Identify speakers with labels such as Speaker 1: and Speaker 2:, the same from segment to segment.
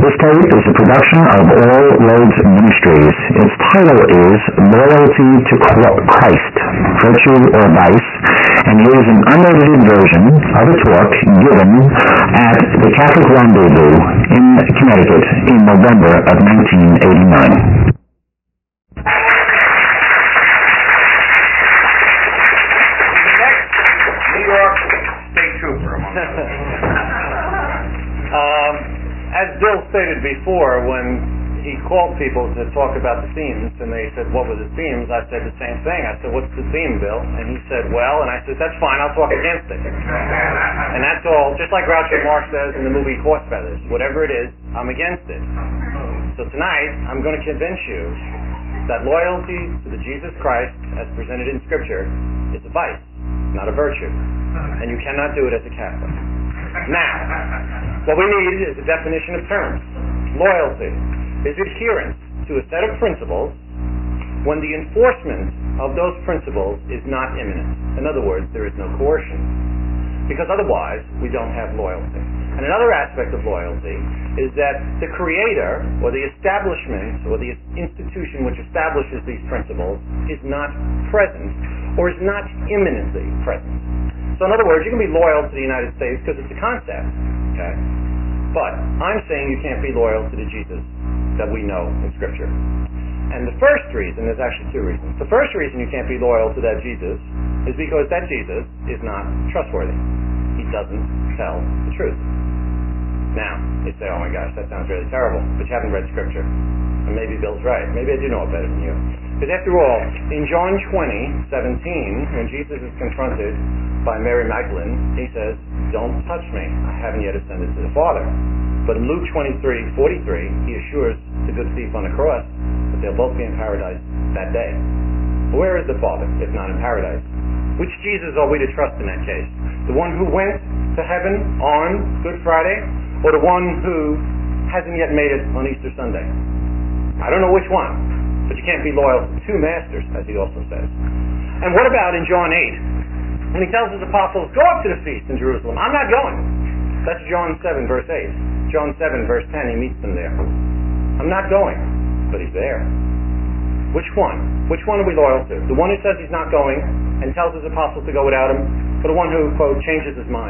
Speaker 1: This tape is a production of All Roads Ministries. Its title is Loyalty to Christ, Virtue or Vice, and it is an unedited version of a talk given at the Catholic Rendezvous in Connecticut in November of 1989.
Speaker 2: As Bill stated before, when he called people to talk about the themes, and they said, what were the themes? I said the same thing. I said, what's the theme, Bill? And he said, well, and I said, that's fine, I'll talk against it. And that's all, just like Groucho Marx says in the movie Horse Feathers, whatever it is, I'm against it. So tonight, I'm going to convince you that loyalty to the Jesus Christ, as presented in Scripture, is a vice, not a virtue. And you cannot do it as a Catholic. Now, what we need is a definition of terms. Loyalty is adherence to a set of principles when the enforcement of those principles is not imminent. In other words, there is no coercion. Because otherwise, we don't have loyalty. And another aspect of loyalty is that the creator, or the establishment, or the institution which establishes these principles is not present, or is not imminently present. So in other words, you can be loyal to the United States because it's a concept, okay? But I'm saying you can't be loyal to the Jesus that we know in Scripture. And the first reason, there's actually two reasons. The first reason you can't be loyal to that Jesus is because that Jesus is not trustworthy. He doesn't tell the truth. Now, you say, oh my gosh, that sounds really terrible, but you haven't read Scripture. And maybe Bill's right. Maybe I do know it better than you. Because after all, in John 20:17, when Jesus is confronted by Mary Magdalene, he says, don't touch me, I haven't yet ascended to the Father. But in Luke 23:43, he assures the good thief on the cross that they'll both be in paradise that day. But where is the Father, if not in paradise? Which Jesus are we to trust in that case? The one who went to heaven on Good Friday, or the one who hasn't yet made it on Easter Sunday? I don't know which one, but you can't be loyal to two masters, as he also says. And what about in John 8? When he tells his apostles, go up to the feast in Jerusalem. I'm not going. That's John 7, verse 8. John 7, verse 10, he meets them there. I'm not going, but he's there. Which one? Which one are we loyal to? The one who says he's not going and tells his apostles to go without him, or the one who, quote, changes his mind?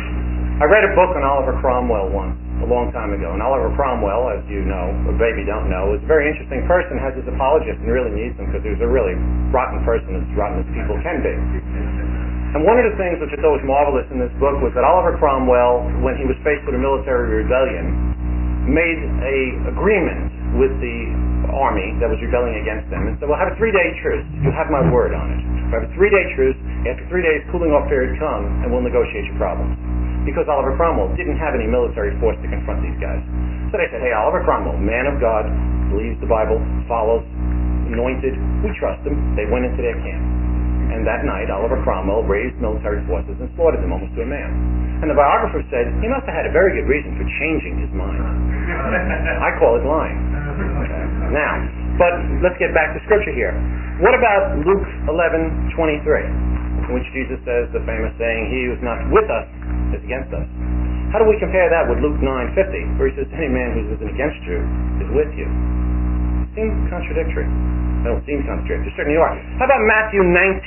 Speaker 2: I read a book on Oliver Cromwell once, a long time ago. And Oliver Cromwell, as you know, or maybe don't know, is a very interesting person, has his apologists, and really needs them because he was a really rotten person, as rotten as people can be. And one of the things which is always marvelous in this book was that Oliver Cromwell, when he was faced with a military rebellion, made an agreement with the army that was rebelling against them and said, we'll have a 3-day truce. You have my word on it. We'll have a 3-day truce. After 3 days, cooling off period come, and we'll negotiate your problems. Because Oliver Cromwell didn't have any military force to confront these guys. So they said, hey, Oliver Cromwell, man of God, believes the Bible, follows, anointed, we trust him. They went into their camp. And that night, Oliver Cromwell raised military forces and slaughtered them almost to a man. And the biographer said, he must have had a very good reason for changing his mind. I call it lying. Okay. Now, but let's get back to Scripture here. What about Luke 11:23, in which Jesus says the famous saying, he who is not with us is against us? How do we compare that with Luke 9:50, where he says, any man who isn't against you is with you? It seems contradictory. They don't seem contradictory. They certainly are. How about Matthew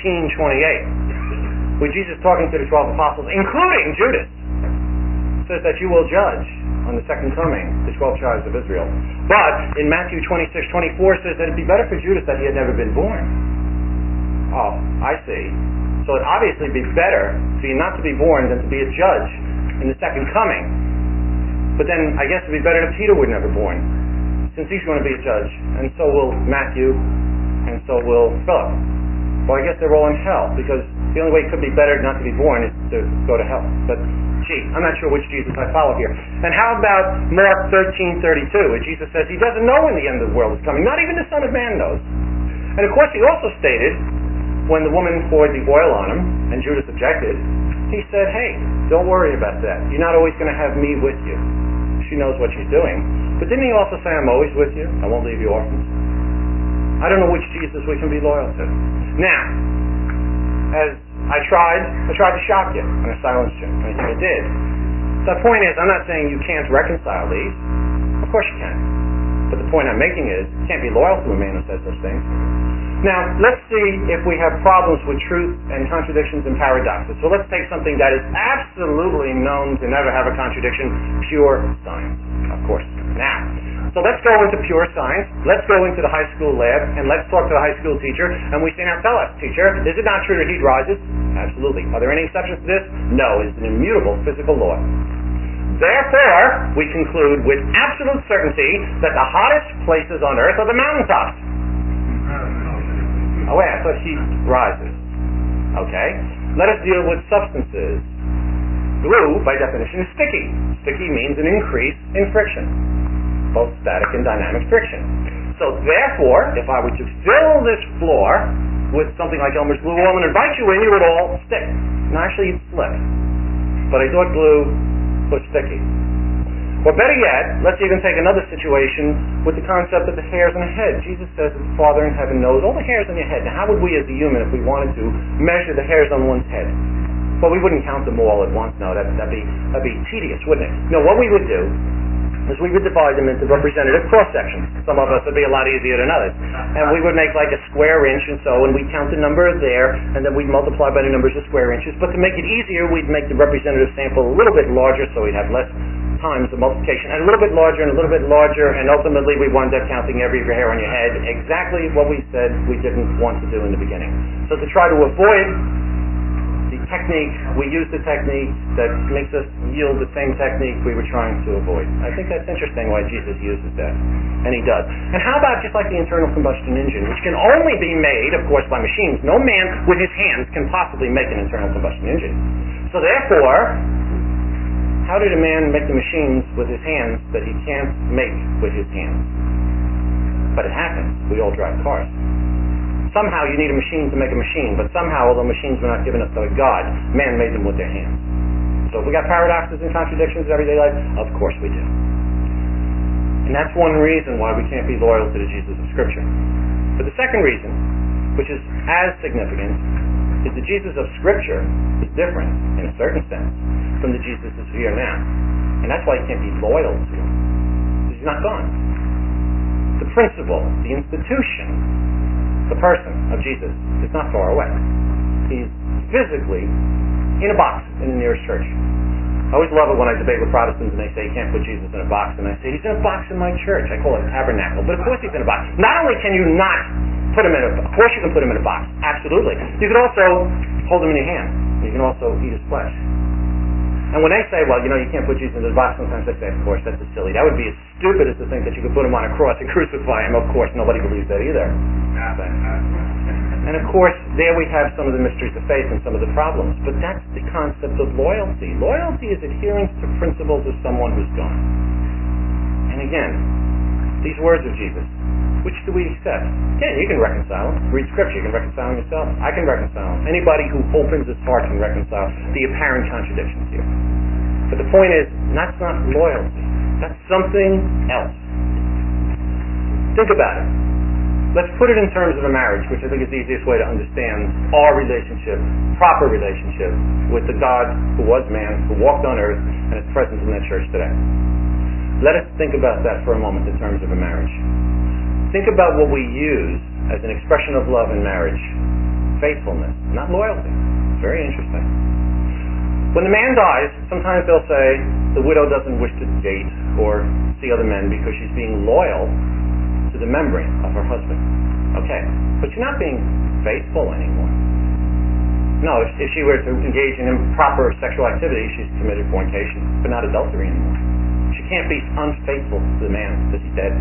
Speaker 2: 19:28, where Jesus, talking to the 12 apostles, including Judas, says that you will judge on the second coming the 12 tribes of Israel. But in Matthew 26:24 says that it'd be better for Judas that he had never been born. Oh, I see. So it'd obviously be better for you not to be born than to be a judge in the second coming. But then I guess it'd be better that Peter were never born, since he's going to be a judge. And so will Matthew, and so will Philip. Well, I guess they're all in hell, because the only way it could be better not to be born is to go to hell. But gee, I'm not sure which Jesus I follow here. And how about Mark 13:32, where Jesus says he doesn't know when the end of the world is coming. Not even the Son of Man knows. And of course he also stated, when the woman poured the oil on him, and Judas objected, he said, hey, don't worry about that. You're not always going to have me with you. She knows what she's doing. But didn't he also say, I'm always with you? I won't leave you orphans. I don't know which Jesus we can be loyal to. Now, as I tried to shock you, and I silenced you. And I think I did. The point is, I'm not saying you can't reconcile these. Of course you can. But the point I'm making is, you can't be loyal to a man who says such things. Now, let's see if we have problems with truth and contradictions and paradoxes. So let's take something that is absolutely known to never have a contradiction, pure science, of course. Now, so let's go into pure science, let's go into the high school lab, and let's talk to the high school teacher, and we say, now tell us, teacher, is it not true that heat rises? Absolutely. Are there any exceptions to this? No, it's an immutable physical law. Therefore, we conclude with absolute certainty that the hottest places on earth are the mountaintops. Oh wait, I thought heat rises. Okay. Let us deal with substances. Glue, by definition, is sticky. Sticky means an increase in friction, both static and dynamic friction. So therefore, if I were to fill this floor with something like Elmer's glue oil and invite you in, you would all stick. And actually you'd slip. But I thought glue was sticky. Or better yet, let's even take another situation with the concept of the hairs on the head. Jesus says that the Father in heaven knows all the hairs on your head. Now, how would we as a human, if we wanted to, measure the hairs on one's head? Well, we wouldn't count them all at once. No, that'd be tedious, wouldn't it? No, what we would do is we would divide them into representative cross-sections. Some of us would be a lot easier than others. And we would make like a square inch and so, and we'd count the number there, and then we'd multiply by the numbers of square inches. But to make it easier, we'd make the representative sample a little bit larger so we'd have less times the multiplication, and a little bit larger and a little bit larger, and ultimately we wound up counting every hair on your head, exactly what we said we didn't want to do in the beginning. So to try to avoid the technique, we use the technique that makes us yield the same technique we were trying to avoid. I think that's interesting why Jesus uses that, and he does. And how about just like the internal combustion engine, which can only be made, of course, by machines. No man with his hands can possibly make an internal combustion engine. So therefore, how did a man make the machines with his hands that he can't make with his hands? But it happens. We all drive cars. Somehow you need a machine to make a machine, but somehow, although machines were not given us by God, man made them with their hands. So if we got paradoxes and contradictions in everyday life, of course we do. And that's one reason why we can't be loyal to the Jesus of Scripture. But the second reason, which is as significant, is the Jesus of Scripture is different, in a certain sense, from the Jesus that's here now. And that's why he can't be loyal to him. He's not gone. The principle, the institution, the person of Jesus is not far away. He's physically in a box in the nearest church. I always love it when I debate with Protestants and they say you can't put Jesus in a box, and I say he's in a box in my church. I call it a tabernacle. But of course he's in a box. Not only can you not put him in a box, of course you can put him in a box. Absolutely. You can also hold him in your hand. You can also eat his flesh. And when they say, well, you can't put Jesus in the box, sometimes I say, of course, that's silly. That would be as stupid as to think that you could put him on a cross and crucify him. Of course, nobody believes that either. And of course, there we have some of the mysteries of faith and some of the problems. But that's the concept of loyalty. Loyalty is adherence to principles of someone who's gone. And again, these words of Jesus, which do we accept? Again, you can reconcile them. Read Scripture, you can reconcile them yourself. I can reconcile them. Anybody who opens his heart can reconcile the apparent contradictions here. But the point is, that's not loyalty. That's something else. Think about it. Let's put it in terms of a marriage, which I think is the easiest way to understand our relationship, proper relationship, with the God who was man, who walked on earth, and is present in that church today. Let us think about that for a moment in terms of a marriage. Think about what we use as an expression of love in marriage. Faithfulness, not loyalty. It's very interesting. When the man dies, sometimes they'll say the widow doesn't wish to date or see other men because she's being loyal to the memory of her husband. Okay, but you're not being faithful anymore. No, if she were to engage in improper sexual activity, she's committed fornication, but not adultery anymore. She can't be unfaithful to the man because he's dead.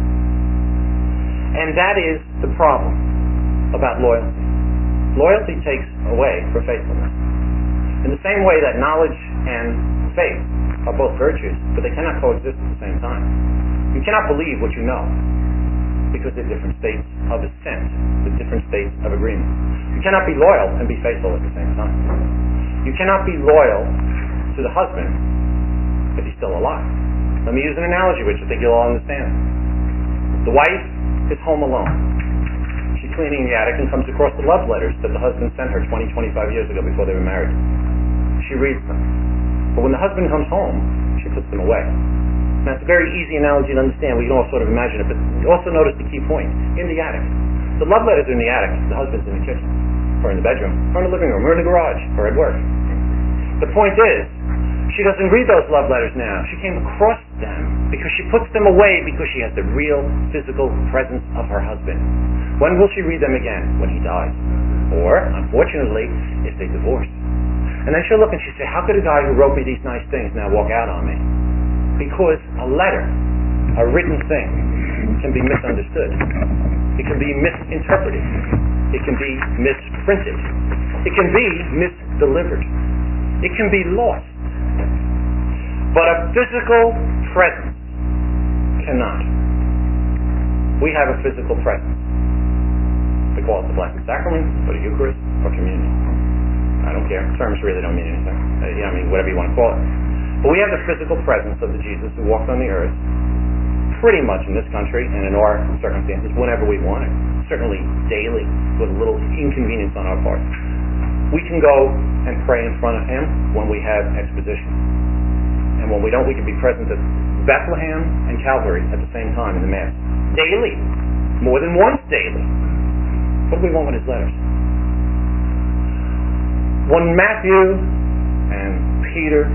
Speaker 2: And that is the problem about loyalty. Loyalty takes away from faithfulness. In the same way that knowledge and faith are both virtues, but they cannot coexist at the same time. You cannot believe what you know, because they're different states of assent, they're different states of agreement. You cannot be loyal and be faithful at the same time. You cannot be loyal to the husband if he's still alive. Let me use an analogy which I think you'll all understand. The wife is home alone. She's cleaning the attic and comes across the love letters that the husband sent her 20, 25 years ago before they were married. She reads them. But when the husband comes home, she puts them away.
Speaker 3: Now, it's a very easy analogy to understand. We can all sort of imagine it, but also notice the key point. In the attic. The love letters are in the attic. The husband's in the kitchen, or in the bedroom, or in the living room, or in the garage, or at work. The point is, she doesn't read those love letters now. She came across them because she puts them away because she has the real physical presence of her husband. When will she read them again? When he dies. Or, unfortunately, if they divorce. And then she'll look and she'll say, how could a guy who wrote me these nice things now walk out on me? Because a letter, a written thing, can be misunderstood. It can be misinterpreted. It can be misprinted. It can be misdelivered. It can be lost. But a physical presence cannot. We have a physical presence. They call it the Blessed Sacrament, or the Eucharist, or Communion. I don't care. Terms really don't mean anything. Whatever you want to call it. But we have the physical presence of the Jesus who walked on the earth, pretty much in this country and in our circumstances, whenever we want it. Certainly daily, with a little inconvenience on our part. We can go and pray in front of him when we have exposition. And when we don't, we can be present at Bethlehem and Calvary at the same time in the Mass. Daily. More than once daily. What do we want with his letters? When Matthew and Peter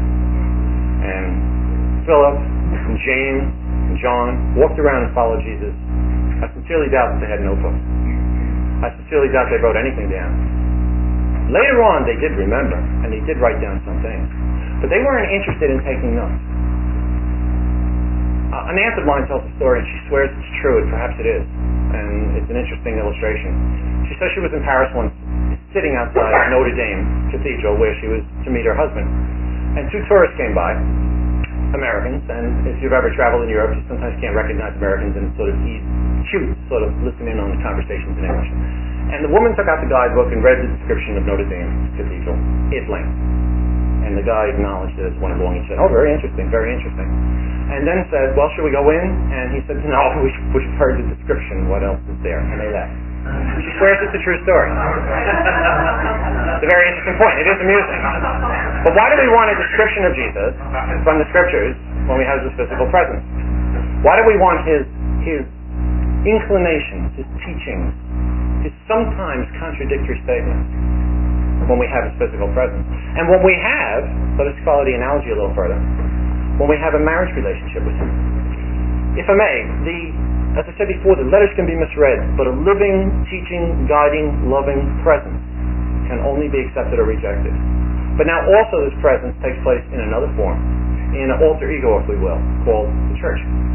Speaker 3: and Philip and James and John walked around and followed Jesus, I sincerely doubt that they had notebooks. I sincerely doubt they wrote anything down. Later on, they did remember, and they did write down some things. But they weren't interested in taking notes. An aunt of mine tells a story, and she swears it's true, and perhaps it is. And it's an interesting illustration. She says she was in Paris once, sitting outside Notre Dame Cathedral, where she was to meet her husband. And two tourists came by, Americans, and if you've ever traveled in Europe, you sometimes can't recognize Americans, and it's sort of cute, sort of listen in on the conversations in English. And the woman took out the guidebook and read the description of Notre Dame Cathedral at length. And the guy acknowledged it as one along. He said, oh, very interesting, very interesting. And then said, well, should we go in? And he said, no, we've heard the description. What else is there? And they left. She swears it's a true story. It's a very interesting point. It is amusing. But why do we want a description of Jesus from the Scriptures when we have his physical presence? Why do we want his inclinations, his teachings, his sometimes contradictory statements when we have his physical presence? And when we have, let us follow the analogy a little further, when we have a marriage relationship with him. If I may, as I said before, the letters can be misread, but a living, teaching, guiding, loving presence can only be accepted or rejected. But now also this presence takes place in another form, in an alter ego, if we will, called the church.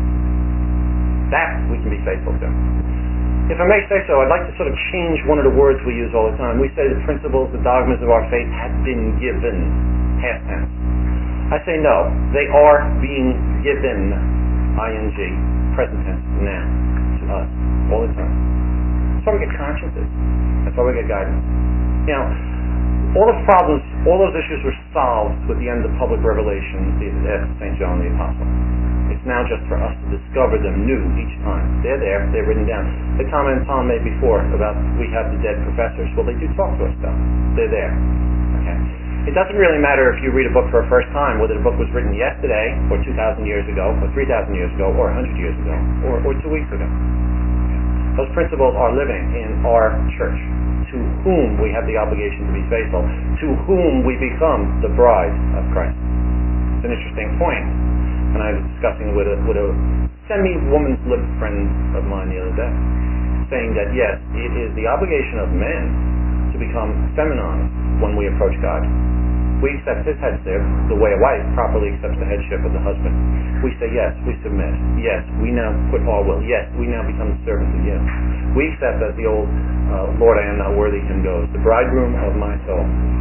Speaker 3: That we can be faithful to. If I may say so, I'd like to sort of change one of the words we use all the time. We say the principles, the dogmas of our faith have been given, past tense. I say no, they are being given, ing, present tense, now, to us, all the time. That's why we get consciences. That's why we get guidance. All the problems, all those issues were solved with the end of public revelation at St. John the Apostle. It's now just for us to discover them new each time. They're there, they're written down. The comment Tom made before about we have the dead professors, well, they do talk to us, though. They're there. Okay? It doesn't really matter if you read a book for a first time, whether the book was written yesterday, or 2,000 years ago, or 3,000 years ago, or 100 years ago, or 2 weeks ago. Those principles are living in our church, to whom we have the obligation to be faithful, to whom we become the bride of Christ. It's an interesting point, and I was discussing with a semi-woman's lib friend of mine the other day, saying that yes, it is the obligation of men to become feminine when we approach God. We accept his headship the way a wife properly accepts the headship of the husband. We say yes, we submit. Yes, we now put our will. Yes, we now become the servants of you. We accept, as the old Lord, I am not worthy hymn goes, the bridegroom of my soul.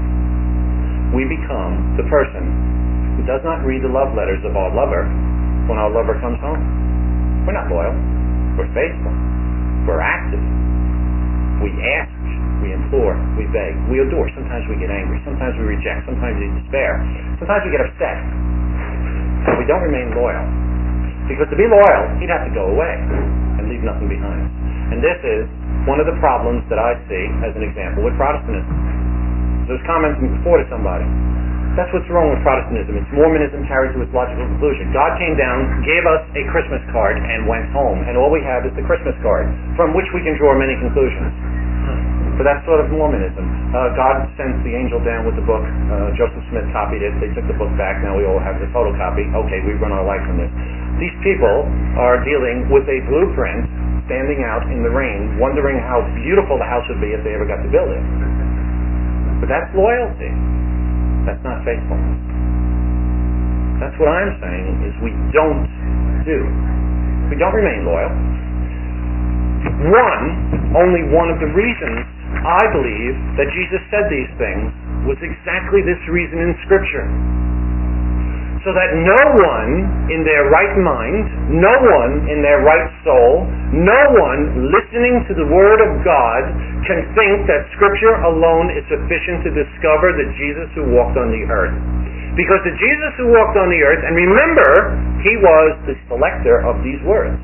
Speaker 3: We become the person who does not read the love letters of our lover when our lover comes home. We're not loyal. We're faithful. We're active. We ask. We implore, we beg, we adore. Sometimes we get angry, sometimes we reject, sometimes we despair, sometimes we get upset. But we don't remain loyal. Because to be loyal, he'd have to go away and leave nothing behind. And this is one of the problems that I see, as an example, with Protestantism. I was commenting before to somebody. That's what's wrong with Protestantism. It's Mormonism carried to its logical conclusion. God came down, gave us a Christmas card, and went home. And all we have is the Christmas card, from which we can draw many conclusions. But that's sort of Mormonism. God sends the angel down with the book. Joseph Smith copied it. They took the book back. Now we all have the photocopy. Okay, we run our life from this. These people are dealing with a blueprint, standing out in the rain, wondering how beautiful the house would be if they ever got to build it. But that's loyalty. That's not faithfulness. That's what I'm saying is we don't do. We don't remain loyal. Only one of the reasons I believe that Jesus said these things was exactly this reason in Scripture. So that no one in their right mind, no one in their right soul, no one listening to the Word of God can think that Scripture alone is sufficient to discover the Jesus who walked on the earth. Because the Jesus who walked on the earth, and remember, he was the selector of these words.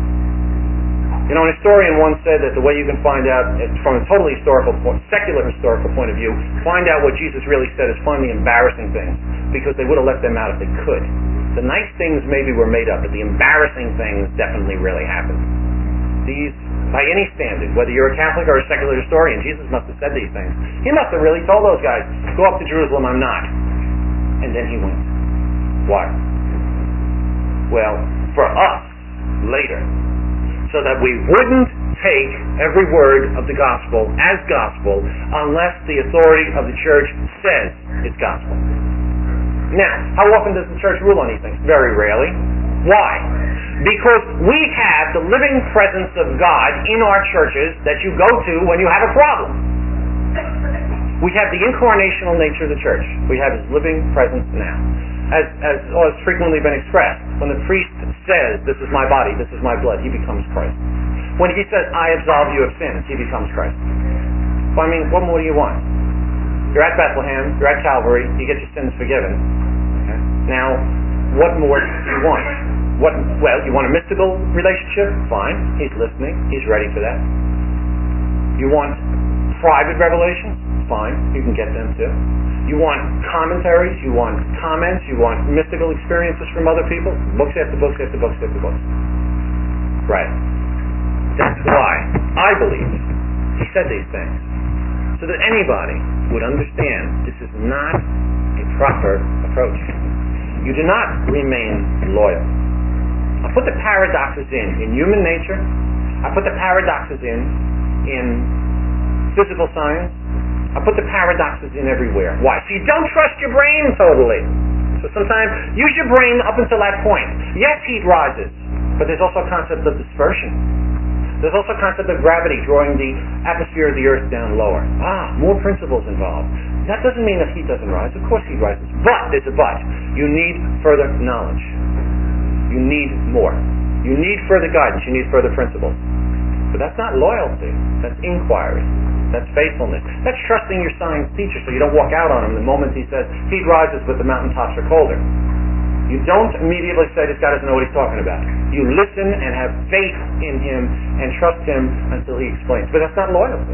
Speaker 3: You know, an historian once said that the way you can find out, from a totally secular historical point of view, find out what Jesus really said is find the embarrassing things, because they would have left them out if they could. The nice things maybe were made up, but the embarrassing things definitely really happened. These, by any standard, whether you're a Catholic or a secular historian, Jesus must have said these things. He must have really told those guys, go up to Jerusalem, I'm not. And then he went. Why? Well, for us, later, so that we wouldn't take every word of the gospel as gospel unless the authority of the church says it's gospel. Now, how often does the church rule on these things? Very rarely. Why? Because we have the living presence of God in our churches that you go to when you have a problem. We have the incarnational nature of the church. We have his living presence now. As has frequently been expressed, when the priest says, this is my body, this is my blood, he becomes Christ. When he says, I absolve you of sins, he becomes Christ. Well, I mean, what more do you want? You're at Bethlehem, you're at Calvary, you get your sins forgiven. Okay? Now, what more do you want? Well, you want a mystical relationship? Fine, he's listening, he's ready for that. You want private revelation? Fine, you can get them too. You want commentaries, you want comments, you want mystical experiences from other people? Books after books after books after books. Right. That's why I believe he said these things. So that anybody would understand this is not a proper approach. You do not remain loyal. I put the paradoxes in human nature. I put the paradoxes in physical science. I put the paradoxes in everywhere. Why? So you don't trust your brain totally. So sometimes, use your brain up until that point. Yes, heat rises, but there's also a concept of dispersion. There's also a concept of gravity drawing the atmosphere of the earth down lower. More principles involved. That doesn't mean that heat doesn't rise. Of course heat rises. But, there's a but. You need further knowledge. You need more. You need further guidance. You need further principles. But that's not loyalty. That's inquiry. That's faithfulness. That's trusting your science teacher so you don't walk out on him the moment he says, heat rises but the mountaintops are colder. You don't immediately say, this guy doesn't know what he's talking about. You listen and have faith in him and trust him until he explains. But that's not loyalty.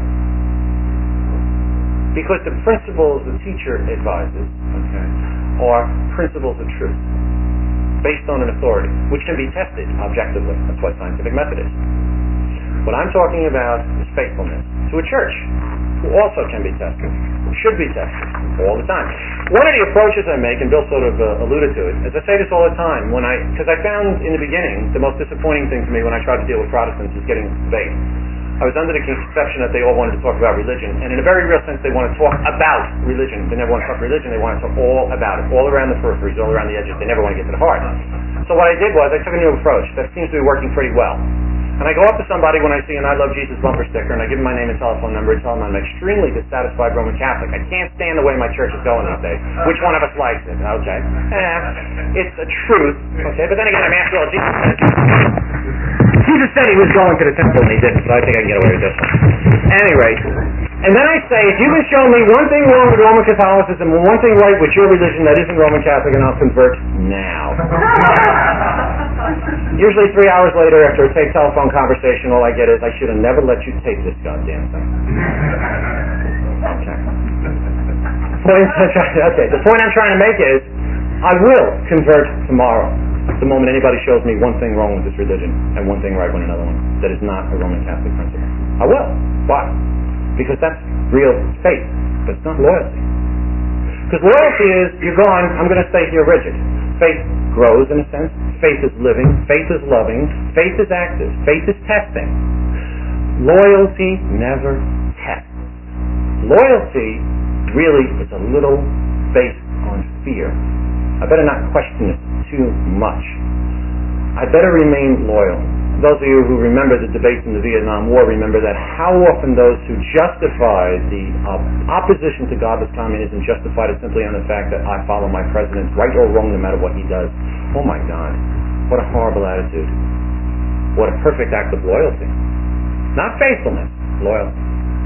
Speaker 3: Because the principles the teacher advises, are principles of truth, based on an authority, which can be tested objectively. That's what scientific method is. What I'm talking about is faithfulness to a church, who also can be tested, should be tested all the time. One of the approaches I make, and Bill sort of alluded to it, is I say this all the time, because I found in the beginning the most disappointing thing to me when I tried to deal with Protestants is getting debate. I was under the conception that they all wanted to talk about religion, and in a very real sense they want to talk about religion. They never want to talk religion, they want to talk all about it, all around the peripheries, all around the edges. They never want to get to the heart. So what I did was I took a new approach that seems to be working pretty well. And I go up to somebody when I see an I Love Jesus bumper sticker, and I give them my name and telephone number and tell them I'm an extremely dissatisfied Roman Catholic. I can't stand the way my church is going these days. Which one of us likes it? Okay. It's a truth. Okay, but then again, after all, Jesus said he was going to the temple and he didn't, so I think I can get away with this one. At any rate, and then I say, if you can show me one thing wrong with Roman Catholicism and one thing right with your religion that isn't Roman Catholic, and I'll convert now. Usually 3 hours later, after a telephone conversation, all I get is, I should have never let you tape this goddamn thing. Okay. The point I'm trying to make is, I will convert tomorrow the moment anybody shows me one thing wrong with this religion and one thing right with another one that is not a Roman Catholic principle. I will. Why? Because that's real faith, but it's not loyalty. Because loyalty is, you're gone, I'm going to stay here rigid. Faith grows in a sense. Faith is living. Faith is loving. Faith is active. Faith is testing. Loyalty never tests. Loyalty really is a little based on fear. I better not question it too much. I better remain loyal. Those of you who remember the debates in the Vietnam War remember that how often those who justified the opposition to godless communism justified it simply on the fact that I follow my president, right or wrong, no matter what he does. Oh my God, what a horrible attitude. What a perfect act of loyalty. Not faithfulness, loyalty.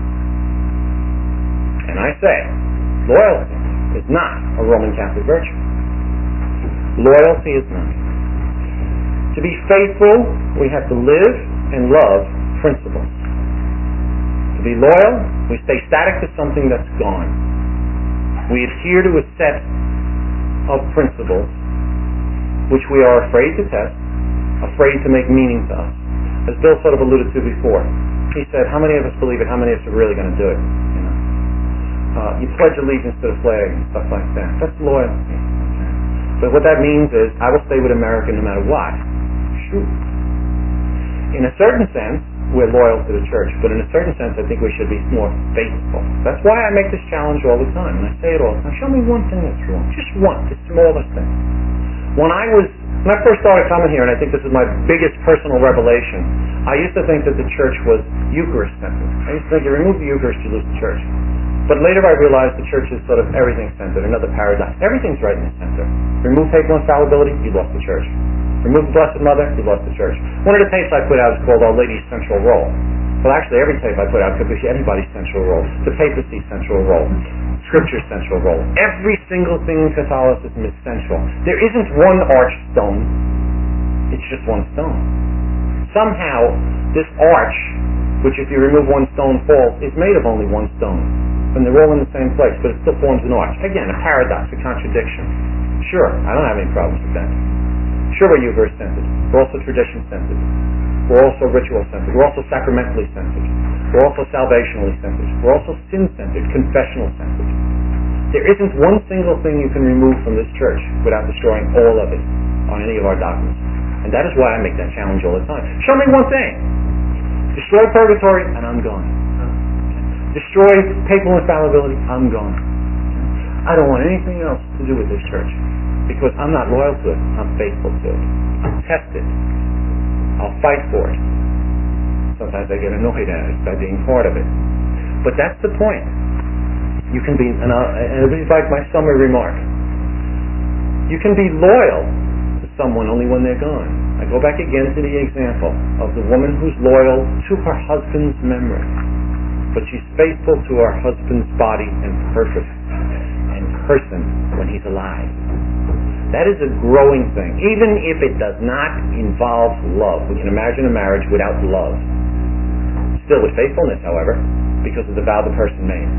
Speaker 3: And I say, loyalty is not a Roman Catholic virtue. Loyalty is not. To be faithful, we have to live and love principles. To be loyal, we stay static to something that's gone. We adhere to a set of principles which we are afraid to test, afraid to make meaning to us. As Bill sort of alluded to before, he said, how many of us believe it? How many of us are really going to do it? You pledge allegiance to the flag and stuff like that. That's loyalty. But what that means is, I will stay with America no matter what. Shoot. In a certain sense, we're loyal to the church, but in a certain sense, I think we should be more faithful. That's why I make this challenge all the time, and I say it all the time. Show me one thing that's wrong. Just one, the smallest thing. When I first started coming here, and I think this is my biggest personal revelation, I used to think that the church was Eucharist-centered. I used to think you remove the Eucharist, you lose the church. But later I realized the church is sort of everything-centered, another paradox. Everything's right in the center. Remove papal infallibility, you lost the church. Remove the Blessed Mother, you lost the church. One of the tapes I put out is called Our Lady's Central Role. Well, actually, every tape I put out could be anybody's central role. The papacy's central role. Scripture's central role. Every single thing in Catholicism is central. There isn't one arch stone. It's just one stone. Somehow, this arch, which if you remove one stone falls, is made of only one stone. And they're all in the same place, but it still forms an arch. Again, a paradox, a contradiction. Sure, I don't have any problems with that. Sure, we're Eucharist-centered. We're also tradition-centered. We're also ritual-centered. We're also sacramentally centered. We're also salvationally centered. We're also sin-centered, confessional-centered. There isn't one single thing you can remove from this church without destroying all of it on any of our dogmas. And that is why I make that challenge all the time. Show me one thing. Destroy purgatory, and I'm gone. Destroy papal infallibility, I'm gone. I don't want anything else to do with this church because I'm not loyal to it. I'm faithful to it. I'll test it. I'll fight for it. Sometimes I get annoyed at it by being part of it. But that's the point. You can be, and this is like my summary remark, you can be loyal to someone only when they're gone. I go back again to the example of the woman who's loyal to her husband's memory, but she's faithful to her husband's body and purpose and person when he's alive. That is a growing thing, even if it does not involve love. We can imagine a marriage without love. Still with faithfulness, however, because of the vow the person made.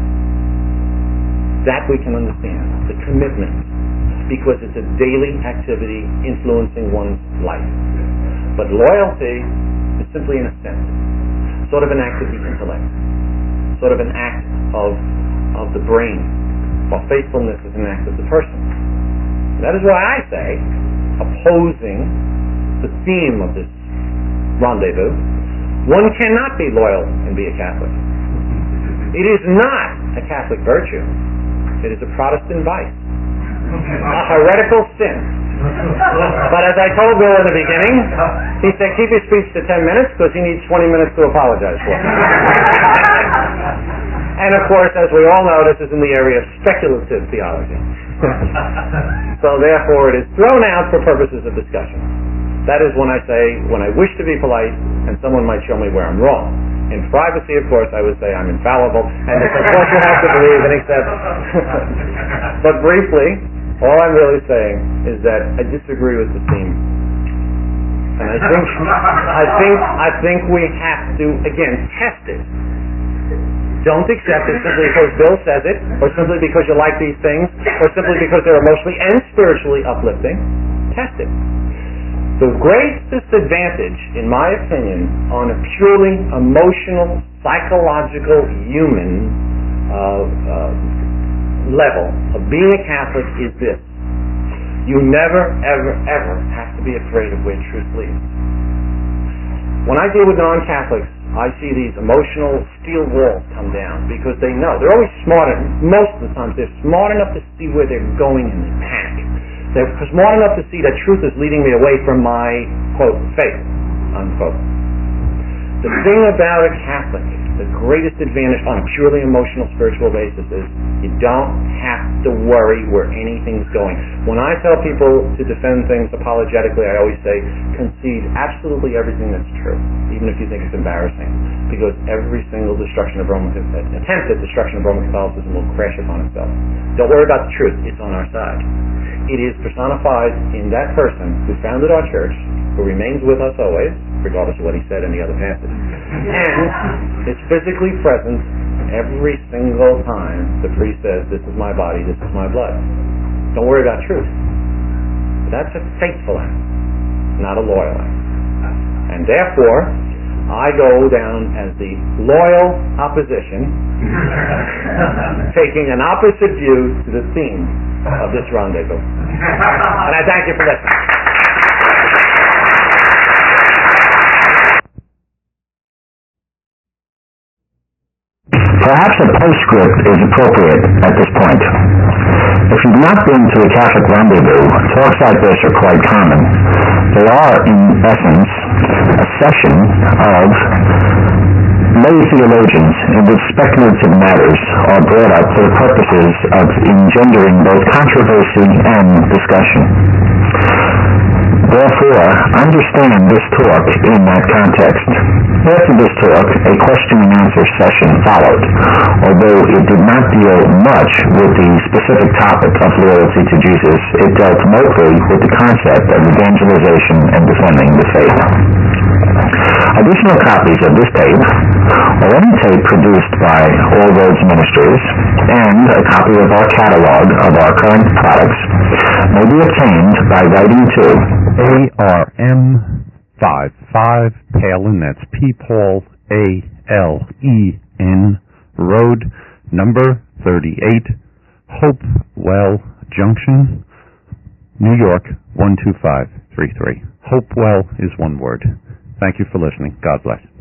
Speaker 3: That we can understand, the commitment, because it's a daily activity influencing one's life. But loyalty is simply an assent, sort of an act of the intellect, sort of an act of the brain, while faithfulness is an act of the person. That is why I say, opposing the theme of this rendezvous, one cannot be loyal and be a Catholic. It is not a Catholic virtue. It is a Protestant vice, a heretical sin. But as I told Bill in the beginning, he said keep his speech to 10 minutes because he needs 20 minutes to apologize for. And of course, as we all know, this is in the area of speculative theology. So therefore it is thrown out for purposes of discussion. That is when I say, when I wish to be polite and someone might show me where I'm wrong. In privacy, of course, I would say I'm infallible and it's of course you have to believe and accept. But briefly, all I'm really saying is that I disagree with the theme. And I think we have to, again, test it. Don't accept it simply because Bill says it, or simply because you like these things, or simply because they're emotionally and spiritually uplifting. Test it. The greatest advantage, in my opinion, on a purely emotional, psychological, human level of being a Catholic is this. You never, ever, ever have to be afraid of where truth leads. When I deal with non-Catholics, I see these emotional steel walls come down because they know. They're always smart, most of the time they're smart enough to see where they're going and they panic. They're smart enough to see that truth is leading me away from my, quote, faith, unquote. The thing about a Catholic, the greatest advantage on a purely emotional, spiritual basis is you don't have to worry where anything's going. When I tell people to defend things apologetically, I always say, concede absolutely everything that's true, even if you think it's embarrassing, because every single attempt at destruction of Roman Catholicism will crash upon itself. Don't worry about the truth. It's on our side. It is personified in that person who founded our church, who remains with us always, regardless of what he said in the other passage, and is physically present every single time the priest says, this is my body, this is my blood. Don't worry about truth. That's a faithful act, not a loyal act. And therefore, I go down as the loyal opposition, taking an opposite view to the theme of this rendezvous. And I thank you for listening.
Speaker 1: Perhaps a postscript is appropriate at this point. If you've not been to a Catholic rendezvous, talks like this are quite common. They are, in essence, a session of lay theologians in which speculative matters are brought up for the purposes of engendering both controversy and discussion. Therefore, understand this talk in that context. After this talk, a question and answer session followed, although it did not deal much with the specific topic of loyalty to Jesus. It dealt mostly with the concept of evangelization and defending the faith. Additional copies of this tape, or any tape produced by All Roads Ministries, and a copy of our catalog of our current products may be obtained by writing to
Speaker 4: ARM55 Palin, that's P. Paul A-L-E-N, Road, number 38, Hopewell Junction, New York, 12533. Hopewell is one word. Thank you for listening. God bless.